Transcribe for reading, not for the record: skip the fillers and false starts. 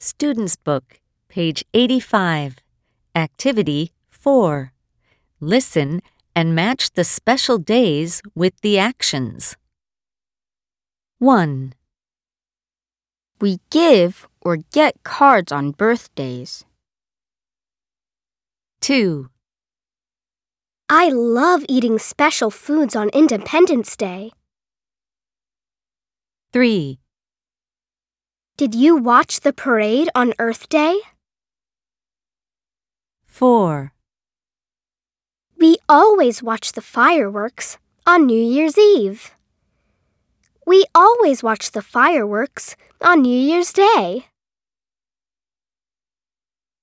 Student's Book, page 85, Activity 4. Listen and match the special days with the actions. 1. We give or get cards on birthdays. 2. I love eating special foods on Independence Day. 3. Did you watch the parade on Earth Day? 4. We always watch the fireworks on New Year's Eve. We always watch the fireworks on New Year's Day.